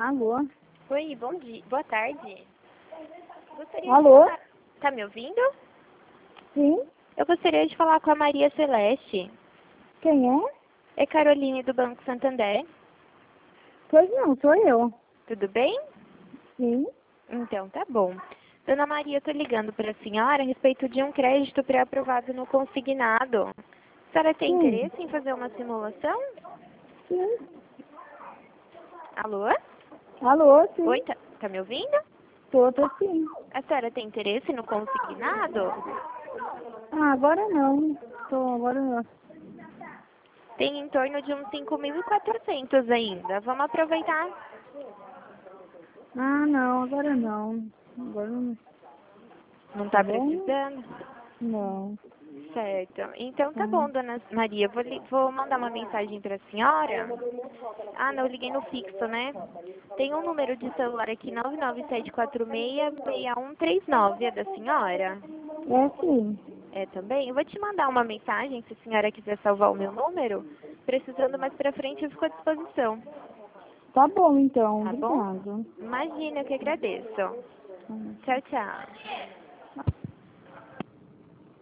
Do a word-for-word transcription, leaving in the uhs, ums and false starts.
Alô? Oi, bom dia. Boa tarde. Gostaria Alô? de falar... Tá me ouvindo? Sim? Eu gostaria de falar com a Maria Celeste. Quem é? É Caroline do Banco Santander. Pois não, sou eu. Tudo bem? Sim? Então, tá bom. Dona Maria, eu tô ligando para a senhora a respeito de um crédito pré-aprovado no consignado. A senhora tem Sim. interesse em fazer uma simulação? Sim. Alô? Alô, sim. Oi, tá, tá me ouvindo? Tô, tô sim. A senhora tem interesse no consignado? Ah, agora não. Tô, agora não. Tem em torno de uns cinco mil e quatrocentos ainda. Vamos aproveitar. Ah, não, agora não. Agora não. Não Tá está bom? precisando? Não. Certo. Então tá Tá. bom, dona Maria. Vou, li- vou mandar uma mensagem para a senhora. Ah, não, eu liguei no fixo, né? Tem um número de celular aqui, nove nove sete quatro seis, seis um três nove. É da senhora? É sim. É também? Eu vou te mandar uma mensagem, se a senhora quiser salvar o meu número. Precisando mais pra frente, eu fico à disposição. Tá bom, então. Tá bom? Obrigado. Imagina, eu que agradeço. Hum. Tchau, tchau.